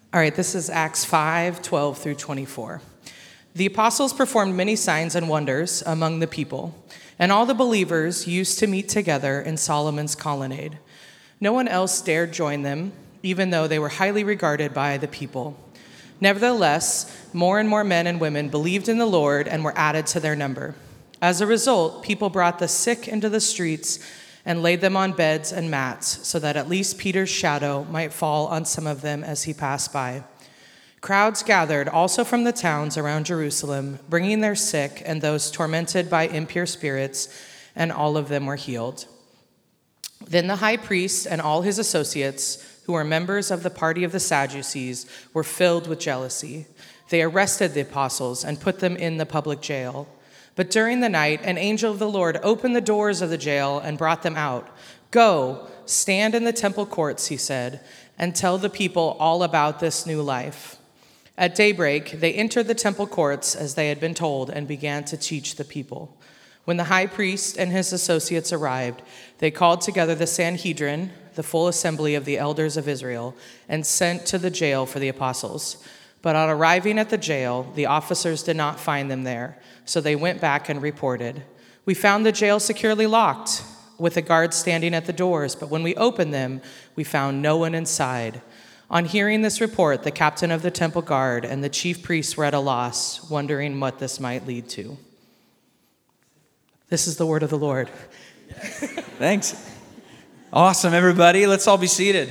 All right, this is Acts 5:12 through 24. The apostles performed many signs and wonders among the people, and all the believers used to meet together in Solomon's colonnade. No one else dared join them, even though they were highly regarded by the people. Nevertheless, more and more men and women believed in the Lord and were added to their number. As a result, people brought the sick into the streets and laid them on beds and mats, so that at least Peter's shadow might fall on some of them as he passed by. Crowds gathered also from the towns around Jerusalem, bringing their sick and those tormented by impure spirits, and all of them were healed. Then the high priest and all his associates, who were members of the party of the Sadducees, were filled with jealousy. They arrested the apostles and put them in the public jail. But during the night, an angel of the Lord opened the doors of the jail and brought them out. "Go, stand in the temple courts," he said, "and tell the people all about this new life." At daybreak, they entered the temple courts as they had been told and began to teach the people. When the high priest and his associates arrived, they called together the Sanhedrin, the full assembly of the elders of Israel, and sent to the jail for the apostles. But on arriving at the jail, the officers did not find them there, so they went back and reported, "We found the jail securely locked, with the guards standing at the doors, but when we opened them, we found no one inside." On hearing this report, the captain of the temple guard and the chief priests were at a loss, wondering what this might lead to. This is the word of the Lord. Thanks. Awesome, everybody. Let's all be seated.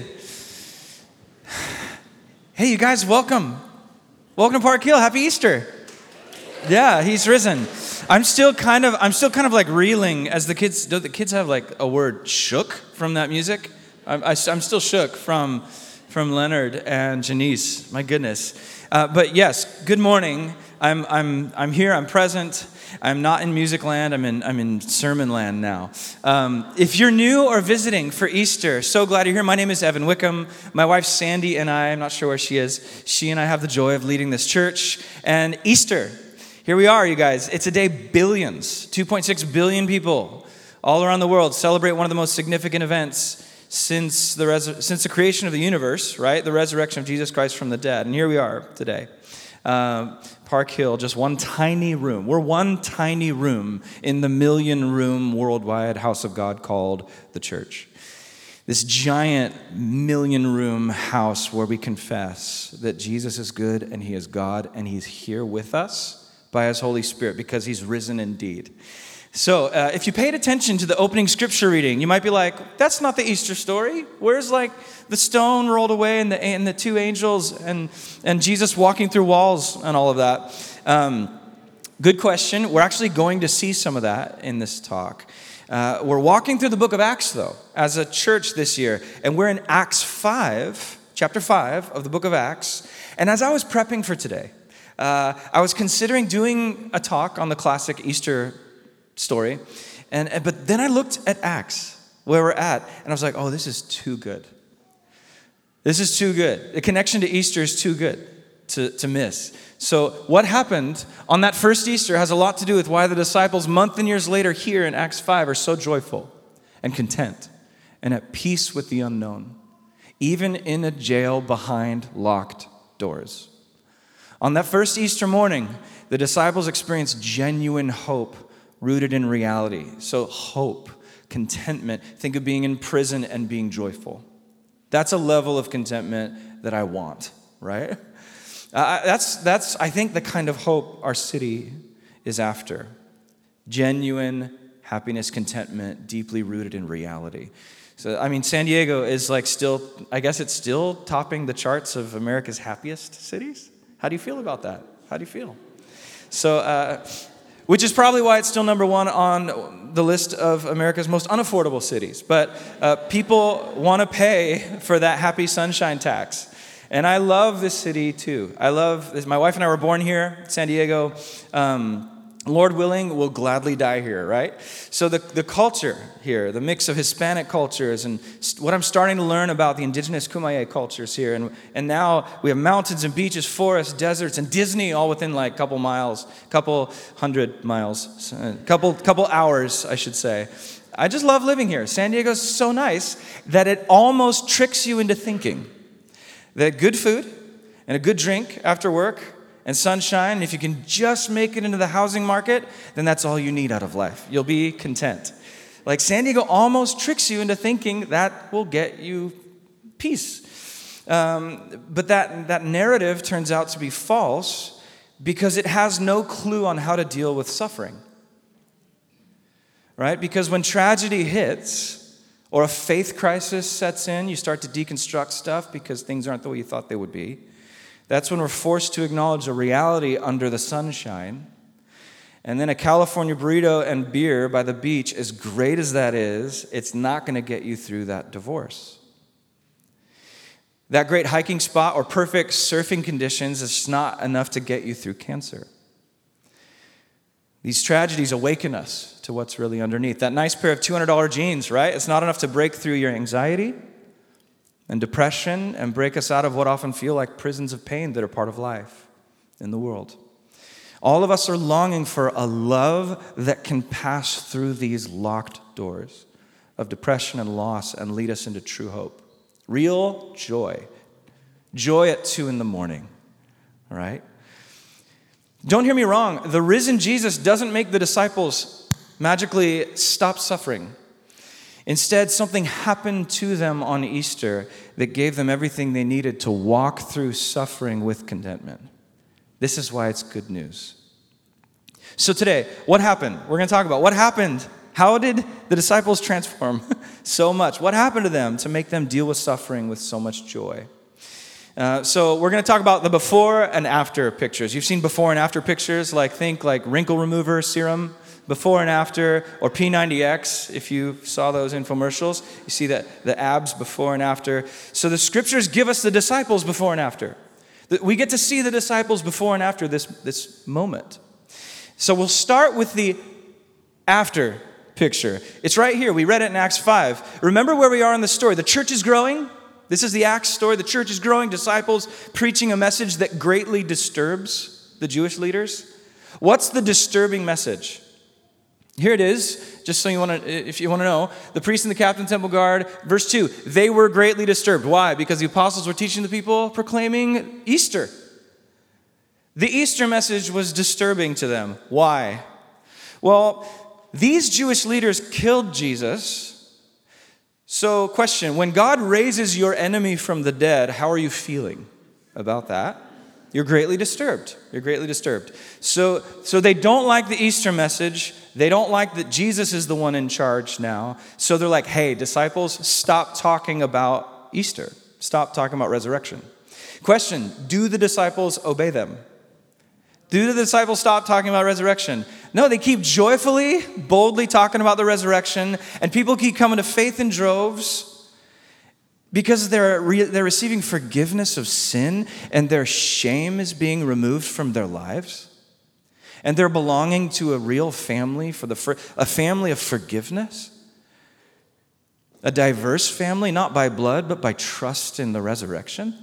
Hey, you guys, welcome. Welcome to Park Hill. Happy Easter. Yeah, he's risen. I'm still kind of like reeling as the kids. Do the kids have like a word shook from that music? I'm still shook from Leonard and Janice. My goodness. But yes, good morning. I'm here. I'm present. I'm not in music land. I'm in sermon land now. If you're new or visiting for Easter, so glad you're here. My name is Evan Wickham. My wife Sandy and I'm not sure where she is. She and I have the joy of leading this church. And Easter, here we are, you guys. It's a day billions, 2.6 billion people all around the world celebrate one of the most significant events since the creation of the universe, right? The resurrection of Jesus Christ from the dead. And here we are today. Park Hill, just one tiny room. We're one tiny room in the million-room worldwide house of God called the church. This giant million-room house where we confess that Jesus is good and he is God and he's here with us by his Holy Spirit because he's risen indeed. So if you paid attention to the opening scripture reading, you might be like, that's not the Easter story. Where's like the stone rolled away and the two angels and Jesus walking through walls and all of that? Good question. We're actually going to see some of that in this talk. We're walking through the book of Acts, though, as a church this year. And we're in Acts 5, chapter 5 of the book of Acts. And as I was prepping for today, I was considering doing a talk on the classic Easter story, but then I looked at Acts, where we're at, and I was like, oh, this is too good. This is too good. The connection to Easter is too good to miss. So what happened on that first Easter has a lot to do with why the disciples, months and years later here in Acts 5, are so joyful and content and at peace with the unknown, even in a jail behind locked doors. On that first Easter morning, the disciples experienced genuine hope rooted in reality. So hope, contentment. Think of being in prison and being joyful. That's a level of contentment that I want, right? That's I think the kind of hope our city is after. Genuine happiness, contentment, deeply rooted in reality. So, I mean, San Diego is like still, I guess it's still topping the charts of America's happiest cities. How do you feel about that? How do you feel? So, which is probably why it's still number one on the list of America's most unaffordable cities. But people want to pay for that happy sunshine tax. And I love this city too. I love this. My wife and I were born here, San Diego. Lord willing, we'll gladly die here, right? So the culture here, the mix of Hispanic cultures and what I'm starting to learn about the indigenous Kumeyaay cultures here. And now we have mountains and beaches, forests, deserts, and Disney all within like a couple miles, couple hundred miles, couple hours, I should say. I just love living here. San Diego's so nice that it almost tricks you into thinking that good food, and a good drink after work and sunshine, and if you can just make it into the housing market, then that's all you need out of life. You'll be content. Like San Diego almost tricks you into thinking that will get you peace. But that narrative turns out to be false because it has no clue on how to deal with suffering. Right? Because when tragedy hits or a faith crisis sets in, you start to deconstruct stuff because things aren't the way you thought they would be. That's when we're forced to acknowledge a reality under the sunshine. And then a California burrito and beer by the beach, as great as that is, it's not going to get you through that divorce. That great hiking spot or perfect surfing conditions is not enough to get you through cancer. These tragedies awaken us to what's really underneath. That nice pair of $200 jeans, right? It's not enough to break through your anxiety and depression and break us out of what often feel like prisons of pain that are part of life in the world. All of us are longing for a love that can pass through these locked doors of depression and loss and lead us into true hope. Real joy. Joy at 2 a.m, all right? Don't hear me wrong. The risen Jesus doesn't make the disciples magically stop suffering. Instead, something happened to them on Easter that gave them everything they needed to walk through suffering with contentment. This is why it's good news. So today, what happened? We're going to talk about what happened. How did the disciples transform so much? What happened to them to make them deal with suffering with so much joy? So we're going to talk about the before and after pictures. You've seen before and after pictures, think wrinkle remover serum, before and after, or P90X, if you saw those infomercials. You see that the abs before and after. So the scriptures give us the disciples before and after. We get to see the disciples before and after this moment. So we'll start with the after picture. It's right here. We read it in Acts 5. Remember where we are in the story. The church is growing. This is the Acts story. The church is growing. Disciples preaching a message that greatly disturbs the Jewish leaders. What's the disturbing message? Here it is, just so if you want to know. The priest and the captain temple guard, verse 2, they were greatly disturbed. Why? Because the apostles were teaching the people, proclaiming Easter. The Easter message was disturbing to them. Why? Well, these Jewish leaders killed Jesus. So, question, when God raises your enemy from the dead, how are you feeling about that? You're greatly disturbed. You're greatly disturbed. So they don't like the Easter message. They don't like that Jesus is the one in charge now. So they're like, hey, disciples, stop talking about Easter. Stop talking about resurrection. Question, do the disciples obey them? Do the disciples stop talking about resurrection? No, they keep joyfully, boldly talking about the resurrection, and people keep coming to faith in droves because they're receiving forgiveness of sin, and their shame is being removed from their lives, and they're belonging to a real family, a family of forgiveness, a diverse family, not by blood, but by trust in the resurrection.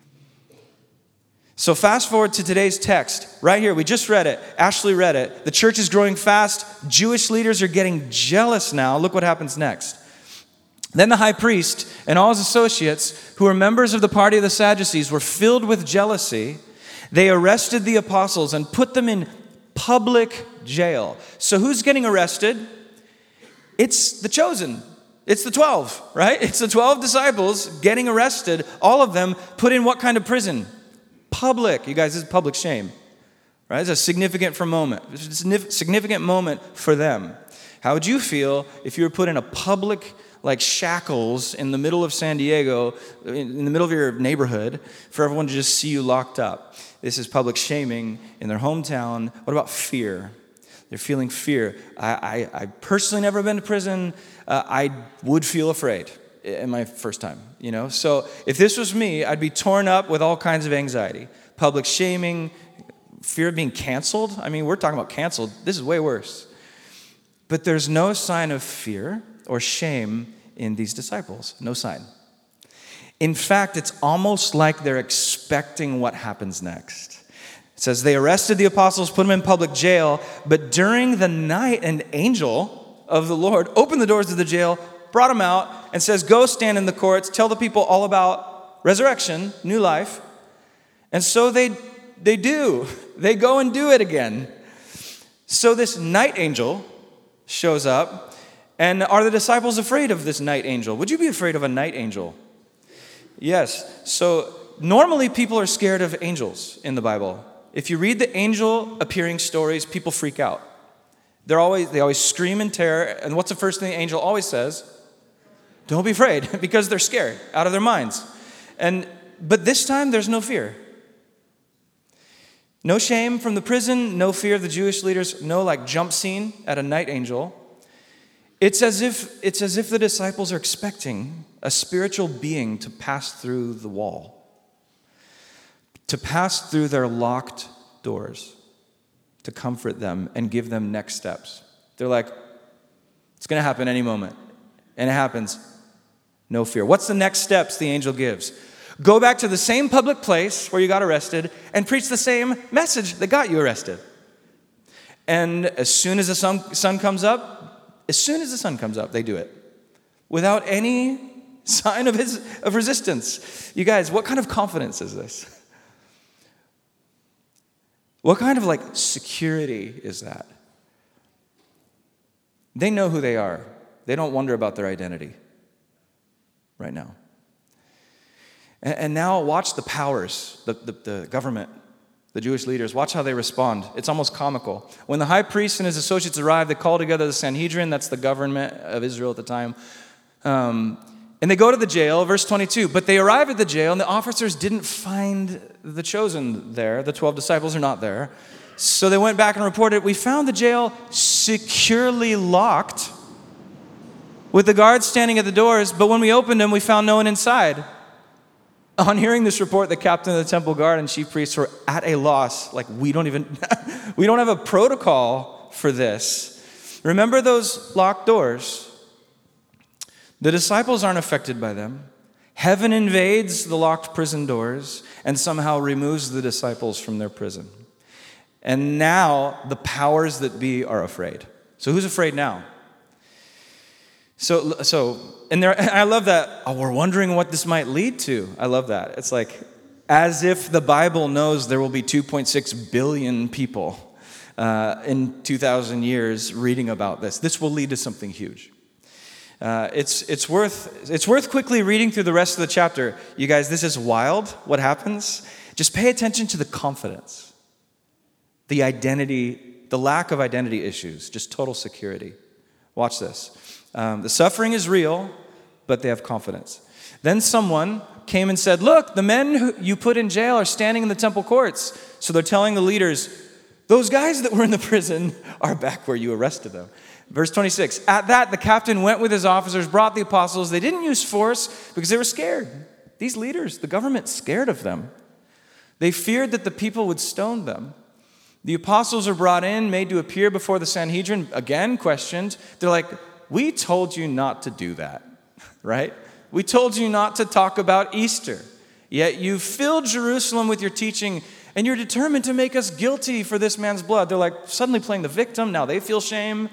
So fast forward to today's text. Right here, we just read it. Ashley read it. The church is growing fast. Jewish leaders are getting jealous now. Look what happens next. Then the high priest and all his associates, who were members of the party of the Sadducees, were filled with jealousy. They arrested the apostles and put them in public jail. So who's getting arrested? It's the chosen. It's the 12, right? It's the 12 disciples getting arrested. All of them put in what kind of prison? Public. You guys, this is public shame, right? It's a significant moment. It's a significant moment for them. How would you feel if you were put in a public, shackles in the middle of San Diego, in the middle of your neighborhood, for everyone to just see you locked up? This is public shaming in their hometown. What about fear? They're feeling fear. I personally never been to prison. I would feel afraid in my first time, So if this was me, I'd be torn up with all kinds of anxiety. Public shaming, fear of being canceled. I mean, we're talking about canceled. This is way worse. But there's no sign of fear or shame in these disciples. No sign. In fact, it's almost like they're expecting what happens next. It says, they arrested the apostles, put them in public jail, but during the night, an angel of the Lord opened the doors of the jail, brought them out, and says, go stand in the courts, tell the people all about resurrection, new life. And so they do. They go and do it again. So this night angel shows up. And are the disciples afraid of this night angel? Would you be afraid of a night angel? Yes. So normally people are scared of angels in the Bible. If you read the angel appearing stories, people freak out. They always scream in terror. And what's the first thing the angel always says? Don't be afraid, because they're scared out of their minds. But this time there's no fear. No shame from the prison, no fear of the Jewish leaders, no jump scene at a night angel. It's as if the disciples are expecting a spiritual being to pass through the wall, to pass through their locked doors, to comfort them and give them next steps. They're like, it's going to happen any moment. And it happens. No fear. What's the next steps the angel gives? Go back to the same public place where you got arrested and preach the same message that got you arrested. And as soon as the sun comes up, they do it. Without any sign of resistance. You guys, what kind of confidence is this? What kind of security is that? They know who they are. They don't wonder about their identity right now. And now watch the powers, the government, the Jewish leaders. Watch how they respond. It's almost comical. When the high priest and his associates arrive, they call together the Sanhedrin. That's the government of Israel at the time. And they go to the jail, verse 22. But they arrive at the jail, and the officers didn't find the chosen there. The 12 disciples are not there. So they went back and reported, we found the jail securely locked with the guards standing at the doors, but when we opened them, we found no one inside. On hearing this report, the captain of the temple guard and chief priests were at a loss. We don't have a protocol for this. Remember those locked doors? The disciples aren't affected by them. Heaven invades the locked prison doors and somehow removes the disciples from their prison. And now the powers that be are afraid. So who's afraid now? And I love that, we're wondering what this might lead to. I love that. It's as if the Bible knows there will be 2.6 billion people in 2,000 years reading about this. This will lead to something huge. It's worth quickly reading through the rest of the chapter. You guys, this is wild, what happens. Just pay attention to the confidence, the identity, the lack of identity issues, just total security. Watch this. The suffering is real, but they have confidence. Then someone came and said, look, the men who you put in jail are standing in the temple courts. So they're telling the leaders, those guys that were in the prison are back where you arrested them. Verse 26, at that, the captain went with his officers, brought the apostles. They didn't use force because they were scared. These leaders, the government, scared of them. They feared that the people would stone them. The apostles are brought in, made to appear before the Sanhedrin, again questioned. They're like, we told you not to do that, right? We told you not to talk about Easter. Yet you filled Jerusalem with your teaching, and you're determined to make us guilty for this man's blood. They're suddenly playing the victim. Now they feel shame.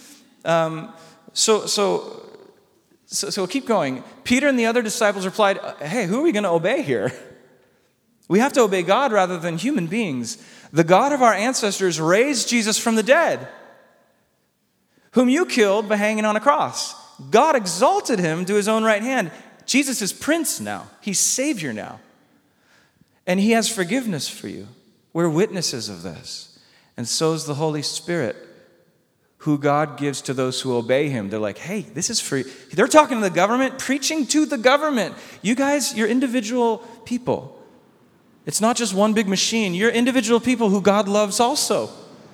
So keep going. Peter and the other disciples replied, hey, who are we going to obey here? We have to obey God rather than human beings. The God of our ancestors raised Jesus from the dead, whom you killed by hanging on a cross. God exalted him to his own right hand. Jesus is Prince now. He's Savior now. And he has forgiveness for you. We're witnesses of this. And so is the Holy Spirit, who God gives to those who obey him. They're like, hey, this is free. They're talking to the government, preaching to the government. You guys, you're individual people. It's not just one big machine. You're individual people who God loves also.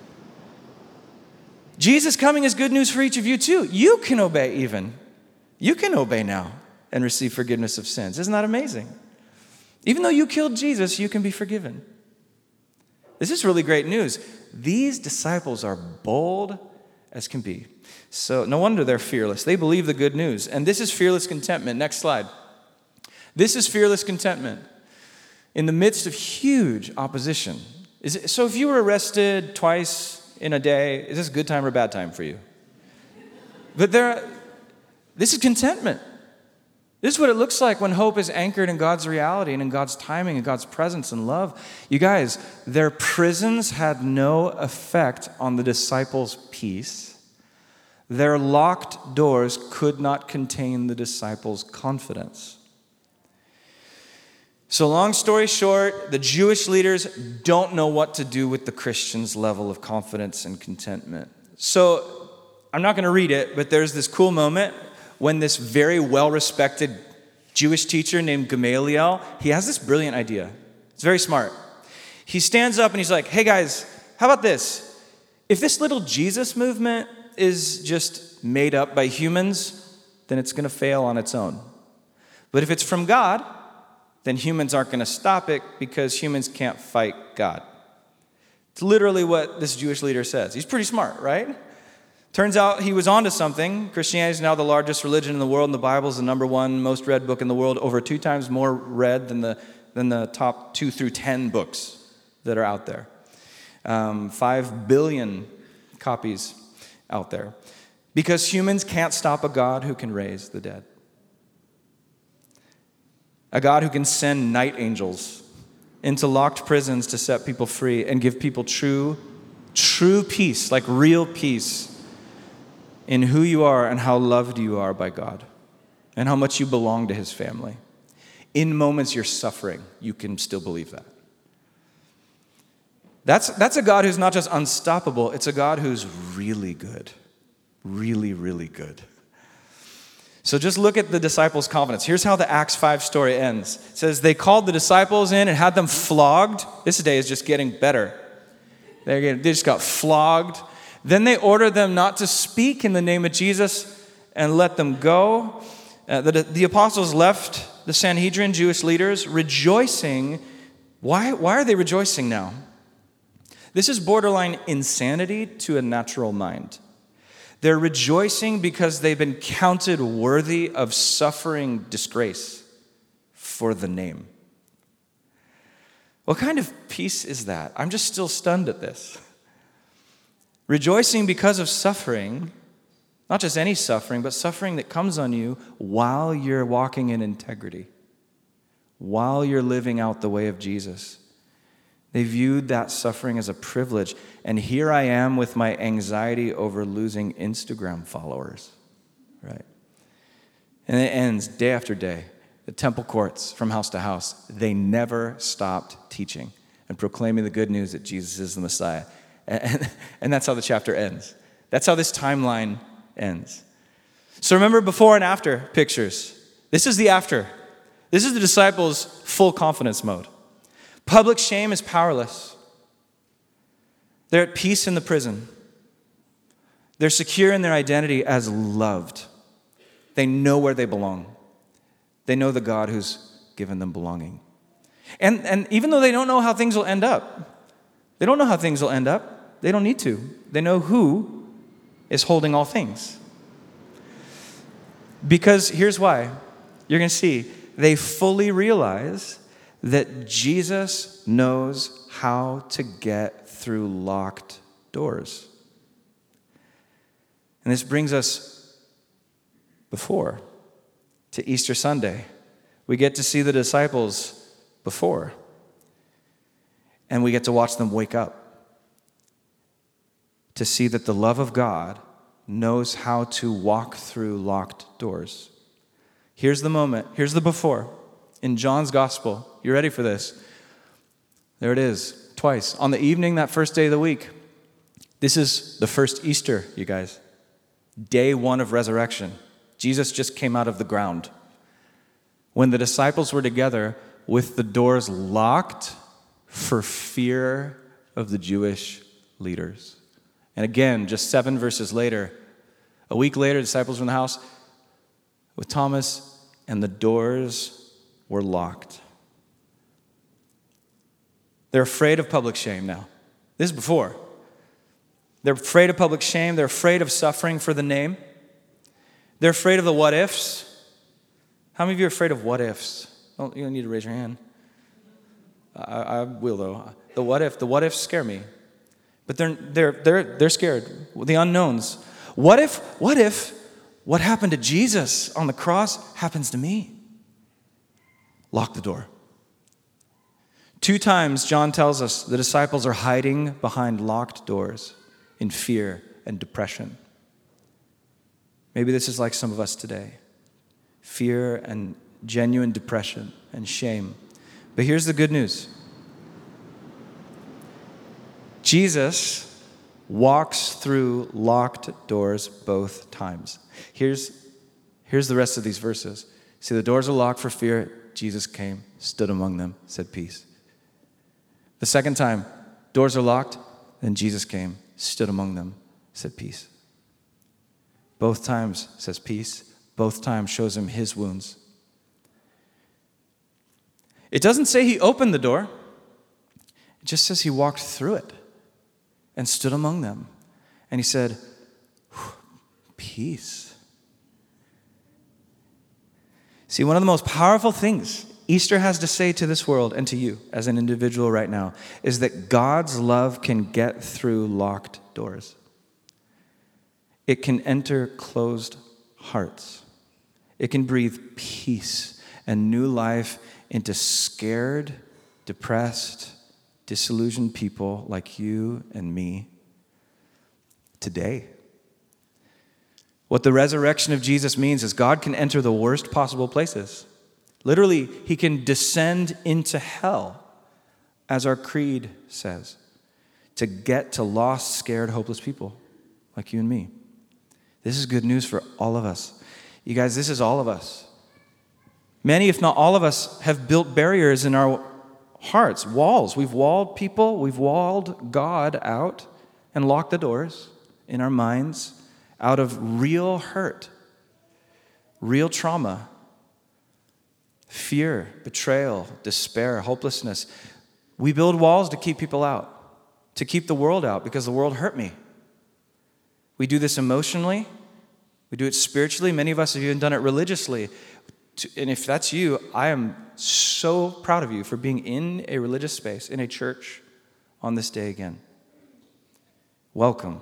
Jesus coming is good news for each of you too. You can obey even. You can obey now and receive forgiveness of sins. Isn't that amazing? Even though you killed Jesus, you can be forgiven. This is really great news. These disciples are bold as can be. So no wonder they're fearless. They believe the good news. And this is fearless contentment. Next slide. This is fearless contentment in the midst of huge opposition. So if you were arrested twice in a day, is this a good time or a bad time for you? But this is contentment. This is what it looks like when hope is anchored in God's reality and in God's timing and God's presence and love. You guys, their prisons had no effect on the disciples' peace. Their locked doors could not contain the disciples' confidence. So long story short, the Jewish leaders don't know what to do with the Christians' level of confidence and contentment. So I'm not going to read it, but there's this cool moment when this very well-respected Jewish teacher named Gamaliel, he has this brilliant idea. It's very smart. He stands up and he's like, hey guys, how about this? If this little Jesus movement is just made up by humans, then it's going to fail on its own. But if it's from God, then humans aren't going to stop it because humans can't fight God. It's literally what this Jewish leader says. He's pretty smart, right? Turns out he was onto something. Christianity is now the largest religion in the world, and the Bible is the number one most read book in the world, over 2 times more read than the top 2 through 10 books that are out there. 5 billion copies out there. Because humans can't stop a God who can raise the dead. A God who can send night angels into locked prisons to set people free and give people true peace, like real peace, in who you are and how loved you are by God and how much you belong to his family. In moments you're suffering, you can still believe that. That's a God who's not just unstoppable, it's a God who's really good. Really, really good. So just look at the disciples' confidence. Here's how the Acts 5 story ends. It says, they called the disciples in and had them flogged. This day is just getting better. They just got flogged. Then they ordered them not to speak in the name of Jesus and let them go. The apostles left the Sanhedrin, Jewish leaders, rejoicing. Why are they rejoicing now? This is borderline insanity to a natural mind. They're rejoicing because they've been counted worthy of suffering disgrace for the name. What kind of peace is that? I'm just still stunned at this. Rejoicing because of suffering, not just any suffering, but suffering that comes on you while you're walking in integrity, while you're living out the way of Jesus. They viewed that suffering as a privilege. And here I am with my anxiety over losing Instagram followers, right? And it ends day after day. The temple courts from house to house, they never stopped teaching and proclaiming the good news that Jesus is the Messiah. And that's how the chapter ends. That's how this timeline ends. So remember before and after pictures. This is the after. This is the disciples' full confidence mode. Public shame is powerless. They're at peace in the prison. They're secure in their identity as loved. They know where they belong. They know the God who's given them belonging. And even though they don't know how things will end up, they don't need to. They know who is holding all things. Because here's why. You're going to see, they fully realize that Jesus knows how to get through locked doors. And this brings us to Easter Sunday. We get to see the disciples before. And we get to watch them wake up. To see that the love of God knows how to walk through locked doors. Here's the moment. Here's the before. In John's gospel. You ready for this? There it is. Twice. On the evening, that first day of the week. This is the first Easter, you guys. Day 1 of resurrection. Jesus just came out of the ground. When the disciples were together with the doors locked for fear of the Jewish leaders. And again, just 7 verses later, a week later, the disciples were in the house with Thomas, and the doors were locked. They're afraid of public shame now. This is before. They're afraid of public shame. They're afraid of suffering for the name. They're afraid of the what ifs. How many of you are afraid of what ifs? Oh, you don't need to raise your hand. I will, though. The what ifs scare me. But they're scared. The unknowns. What if What happened to Jesus on the cross happens to me. Lock the door. 2 times, John tells us the disciples are hiding behind locked doors in fear and depression. Maybe this is like some of us today. Fear and genuine depression and shame. But here's the good news. Jesus walks through locked doors both times. Here's the rest of these verses. See, the doors are locked for fear. Jesus came, stood among them, said peace. The second time, doors are locked, then Jesus came, stood among them, said peace. Both times says peace. Both times shows him his wounds. It doesn't say he opened the door. It just says he walked through it and stood among them. And he said, peace. See, one of the most powerful things Easter has to say to this world and to you as an individual right now is that God's love can get through locked doors. It can enter closed hearts. It can breathe peace and new life into scared, depressed, disillusioned people like you and me today. What the resurrection of Jesus means is God can enter the worst possible places. Literally, he can descend into hell, as our creed says, to get to lost, scared, hopeless people like you and me. This is good news for all of us. You guys, this is all of us. Many, if not all of us, have built barriers in our hearts, walls. We've walled people, we've walled God out and locked the doors in our minds out of real hurt, real trauma, fear, betrayal, despair, hopelessness. We build walls to keep people out, to keep the world out because the world hurt me. We do this emotionally. We do it spiritually. Many of us have even done it religiously. And if that's you, I am so proud of you for being in a religious space, in a church on this day again. Welcome.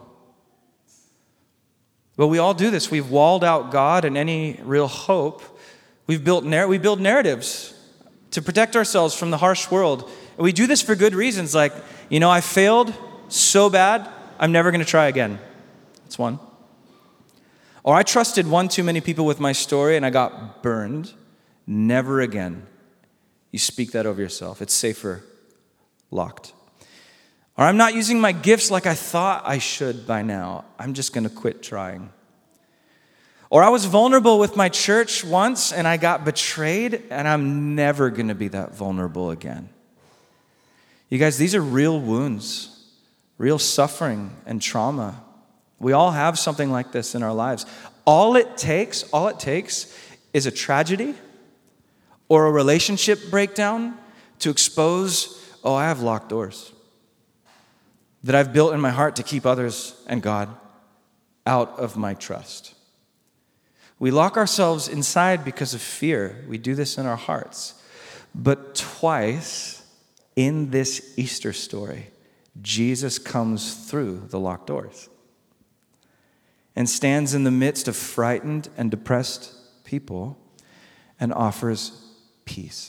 But we all do this. We've walled out God and any real hope. We build narratives to protect ourselves from the harsh world. And we do this for good reasons. Like, I failed so bad, I'm never going to try again. That's one. Or I trusted one too many people with my story and I got burned. Never again. You speak that over yourself. It's safer locked. Or I'm not using my gifts like I thought I should by now. I'm just going to quit trying. Or I was vulnerable with my church once and I got betrayed and I'm never going to be that vulnerable again. You guys, these are real wounds, real suffering and trauma. We all have something like this in our lives. All it takes is a tragedy or a relationship breakdown to expose, I have locked doors that I've built in my heart to keep others and God out of my trust. We lock ourselves inside because of fear. We do this in our hearts. But twice in this Easter story, Jesus comes through the locked doors and stands in the midst of frightened and depressed people and offers peace.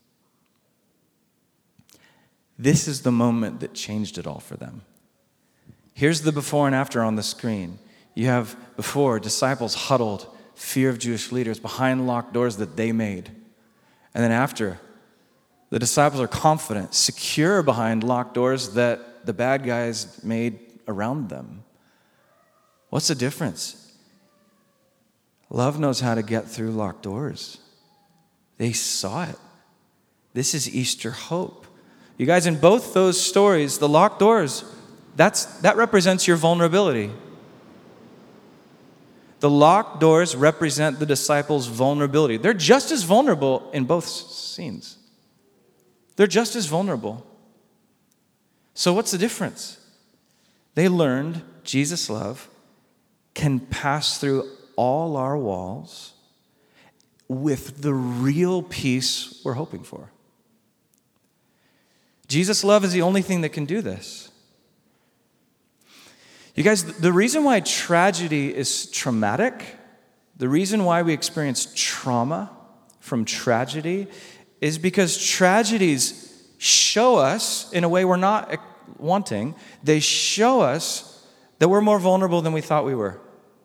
This is the moment that changed it all for them. Here's the before and after on the screen. You have before, disciples huddled, fear of Jewish leaders behind locked doors that they made. And then after, the disciples are confident, secure behind locked doors that the bad guys made around them. What's the difference? Love knows how to get through locked doors. They saw it. This is Easter hope. You guys, in both those stories, the locked doors, that represents your vulnerability. The locked doors represent the disciples' vulnerability. They're just as vulnerable in both scenes. They're just as vulnerable. So what's the difference? They learned Jesus' love can pass through all our walls with the real peace we're hoping for. Jesus' love is the only thing that can do this. You guys, the reason why tragedy is traumatic The reason why we experience trauma from tragedy is because tragedies show us, in a way we're not wanting, they show us that we're more vulnerable than we thought we were.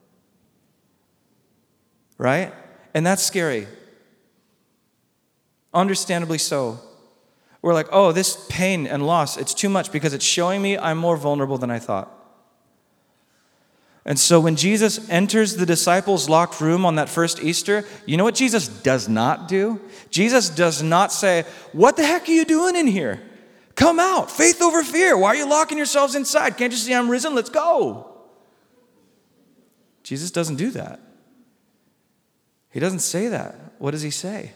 Right? And that's scary. Understandably so. We're like, oh, this pain and loss, it's too much because it's showing me I'm more vulnerable than I thought. And so when Jesus enters the disciples' locked room on that first Easter, you know what Jesus does not do? Jesus does not say, what the heck are you doing in here? Come out, faith over fear. Why are you locking yourselves inside? Can't you see I'm risen? Let's go. Jesus doesn't do that. He doesn't say that. What does he say?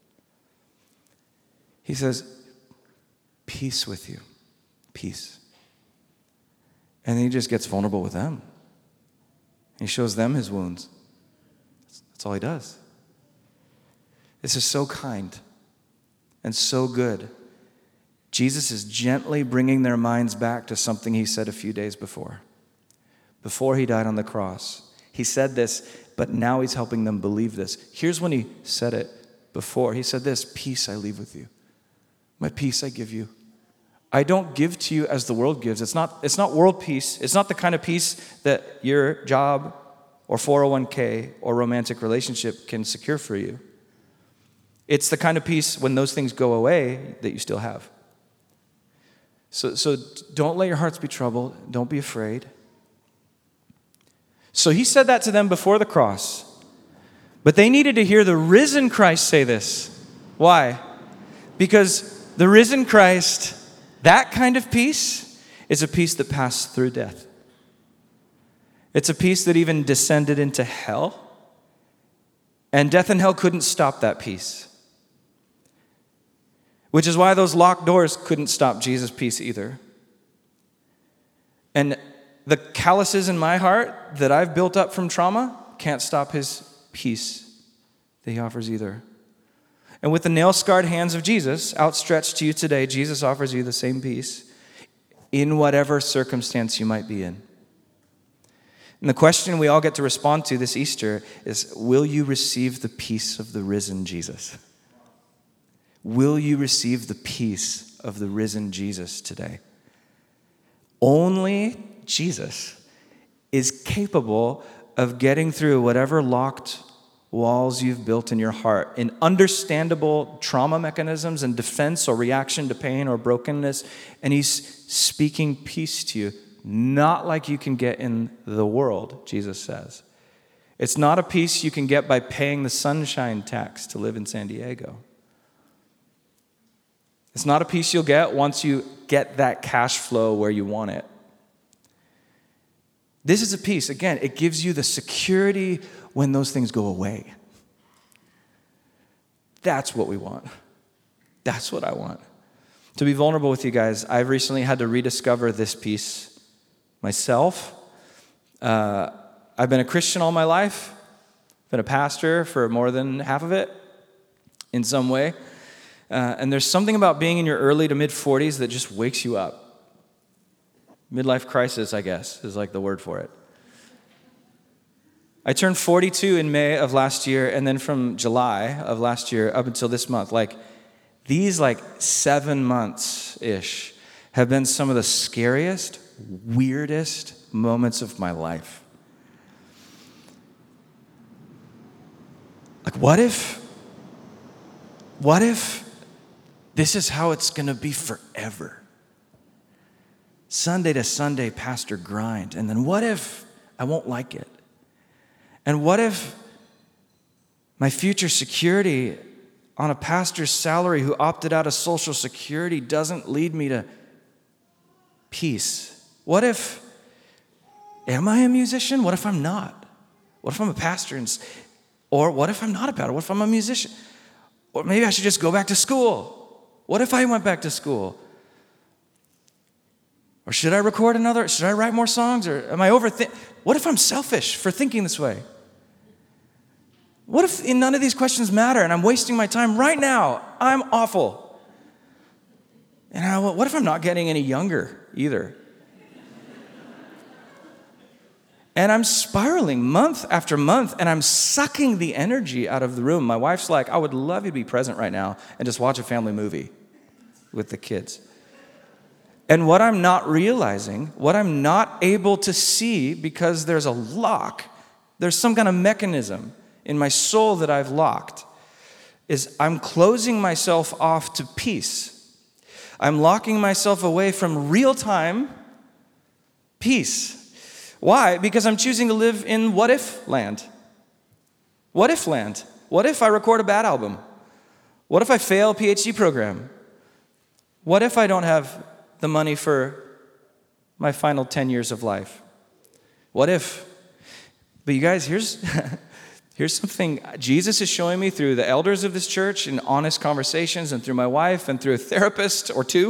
He says, peace with you. Peace. And then he just gets vulnerable with them. He shows them his wounds. That's all he does. This is so kind and so good. Jesus is gently bringing their minds back to something he said a few days before he died on the cross. He said this, but now he's helping them believe this. Here's when he said it before. He said this, peace I leave with you. My peace I give you. I don't give to you as the world gives. It's not world peace. It's not the kind of peace that your job or 401k or romantic relationship can secure for you. It's the kind of peace when those things go away that you still have. So don't let your hearts be troubled. Don't be afraid. So he said that to them before the cross. But they needed to hear the risen Christ say this. Why? Because the risen Christ, that kind of peace, is a peace that passed through death. It's a peace that even descended into hell. And death and hell couldn't stop that peace. Which is why those locked doors couldn't stop Jesus' peace either. And the calluses in my heart that I've built up from trauma can't stop his peace that he offers either. And with the nail-scarred hands of Jesus outstretched to you today, Jesus offers you the same peace in whatever circumstance you might be in. And the question we all get to respond to this Easter is, will you receive the peace of the risen Jesus? Will you receive the peace of the risen Jesus today? Only Jesus is capable of getting through whatever locked walls you've built in your heart, in understandable trauma mechanisms and defense or reaction to pain or brokenness, and he's speaking peace to you, not like you can get in the world, Jesus says. It's not a peace you can get by paying the sunshine tax to live in San Diego. It's not a peace you'll get once you get that cash flow where you want it. This is a peace, again, it gives you the security when those things go away. That's what we want. That's what I want. To be vulnerable with you guys, I've recently had to rediscover this peace myself. I've been a Christian all my life. Been a pastor for more than half of it in some way. And there's something about being in your early to mid-40s that just wakes you up. Midlife crisis, I guess, is like the word for it. I turned 42 in May of last year, and then from July of last year up until this month, these 7 months-ish have been some of the scariest, weirdest moments of my life. What if this is how it's going to be forever? Sunday to Sunday, pastor grind. And then what if I won't like it? And what if my future security on a pastor's salary who opted out of Social Security doesn't lead me to peace? What if, am I a musician? What if I'm not? What if I'm a pastor? Or what if I'm not a pastor? What if I'm a musician? Or maybe I should just go back to school. What if I went back to school? Or should I record another? Should I write more songs? Or am I overthinking? What if I'm selfish for thinking this way? What if none of these questions matter and I'm wasting my time right now? I'm awful. And what if I'm not getting any younger either? And I'm spiraling month after month, and I'm sucking the energy out of the room. My wife's like, I would love you to be present right now and just watch a family movie with the kids. And what I'm not realizing, what I'm not able to see because there's a lock, there's some kind of mechanism in my soul that I've locked, is I'm closing myself off to peace. I'm locking myself away from real-time peace. Why? Because I'm choosing to live in what-if land. What-if land. What if I record a bad album? What if I fail a PhD program? What if I don't have the money for my final 10 years of life? What if? But you guys, here's something Jesus is showing me through the elders of this church in honest conversations and through my wife and through a therapist or two.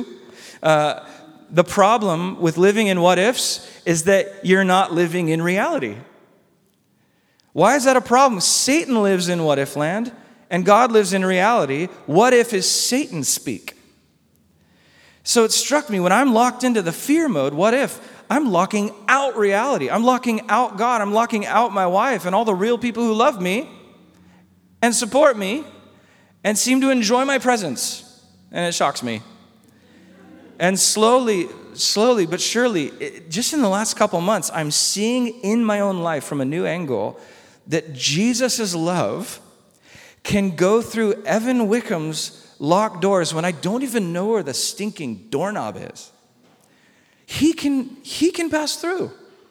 The problem with living in what ifs is that you're not living in reality. Why is that a problem? Satan lives in what if land and God lives in reality. What if is Satan speak? So it struck me when I'm locked into the fear mode, what if? I'm locking out reality. I'm locking out God. I'm locking out my wife and all the real people who love me and support me and seem to enjoy my presence. And it shocks me. And slowly but surely, just in the last couple months, I'm seeing in my own life from a new angle that Jesus' love can go through Evan Wickham's locked doors when I don't even know where the stinking doorknob is. He can pass through.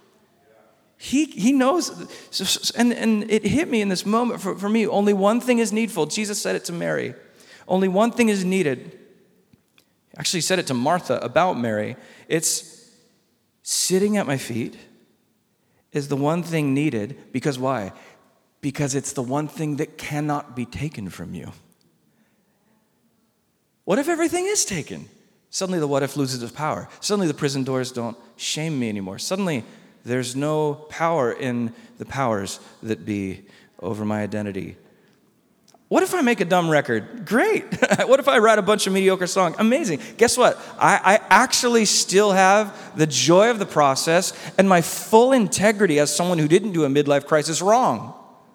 He knows. And it hit me in this moment. For me, only one thing is needful. Jesus said it to Mary. Only one thing is needed. Actually said it to Martha about Mary. It's sitting at my feet is the one thing needed. Because why? Because it's the one thing that cannot be taken from you. What if everything is taken? Suddenly the what if loses its power. Suddenly the prison doors don't shame me anymore. Suddenly there's no power in the powers that be over my identity. What if I make a dumb record? Great. What if I write a bunch of mediocre songs? Amazing. Guess what? I actually still have the joy of the process and my full integrity as someone who didn't do a midlife crisis wrong.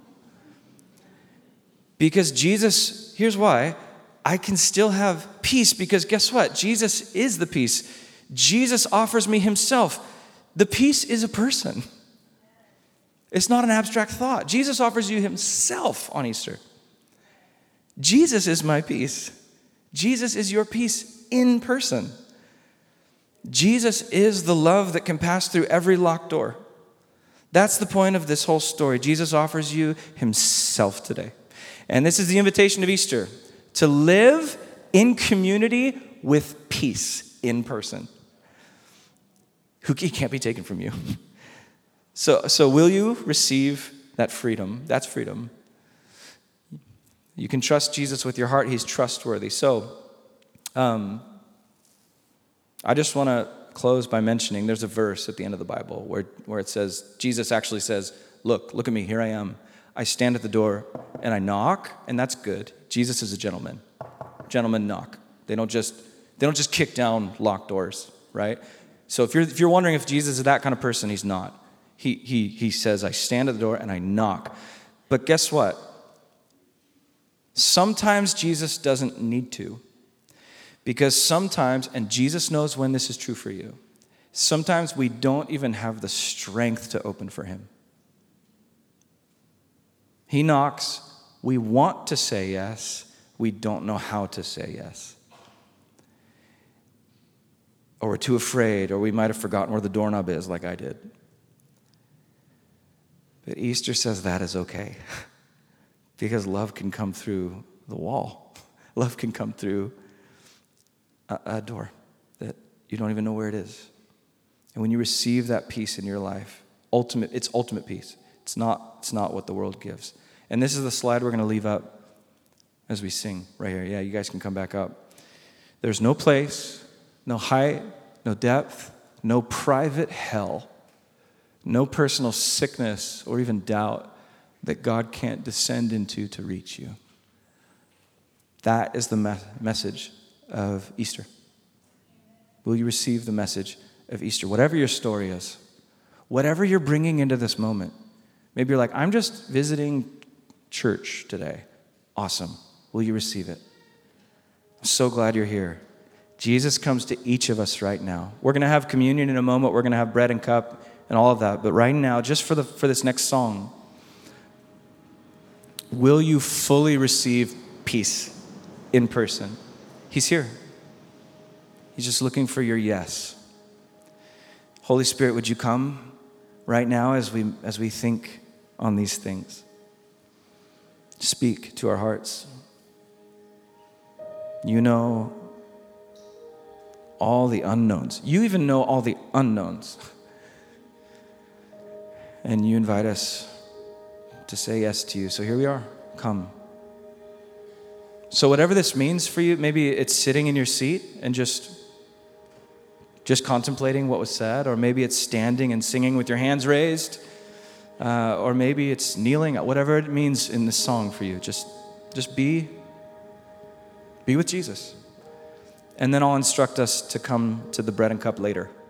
Because Jesus, here's why, I can still have peace because guess what? Jesus is the peace. Jesus offers me himself. The peace is a person. It's not an abstract thought. Jesus offers you himself on Easter. Jesus is my peace. Jesus is your peace in person. Jesus is the love that can pass through every locked door. That's the point of this whole story. Jesus offers you himself today. And this is the invitation of Easter, to live in community with peace in person. He can't be taken from you. So will you receive that freedom? That's freedom. You can trust Jesus with your heart. He's trustworthy. So, I just want to close by mentioning there's a verse at the end of the Bible where it says, Jesus actually says, look at me, here I am. I stand at the door and I knock, and that's good. Jesus is a gentleman. Gentlemen knock. They don't just kick down locked doors, right? So if you're wondering if Jesus is that kind of person, he's not. He says, I stand at the door and I knock. But guess what? Sometimes Jesus doesn't need to. Because sometimes, and Jesus knows when this is true for you, sometimes we don't even have the strength to open for him. He knocks. We want to say yes. We don't know how to say yes. Or we're too afraid, or we might have forgotten where the doorknob is like I did. But Easter says that is okay. Because love can come through the wall. Love can come through a door that you don't even know where it is. And when you receive that peace in your life, it's ultimate peace. It's not what the world gives. And this is the slide we're going to leave up as we sing right here. Yeah, you guys can come back up. There's no place, no height, no depth, no private hell, no personal sickness or even doubt that God can't descend into to reach you. That is the message of Easter. Will you receive the message of Easter? Whatever your story is, whatever you're bringing into this moment. Maybe you're like, I'm just visiting church today. Awesome. Will you receive it? I'm so glad you're here. Jesus comes to each of us right now. We're going to have communion in a moment. We're going to have bread and cup and all of that. But right now, just for this next song, will you fully receive peace in person? He's here. He's just looking for your yes. Holy Spirit, would you come right now as we think on these things? Speak to our hearts. You know all the unknowns. You even know all the unknowns. And you invite us to say yes to you. So here we are. Come. So whatever this means for you, maybe it's sitting in your seat and just contemplating what was said, or maybe it's standing and singing with your hands raised, or maybe it's kneeling, whatever it means in this song for you. Just be with Jesus. And then I'll instruct us to come to the bread and cup later.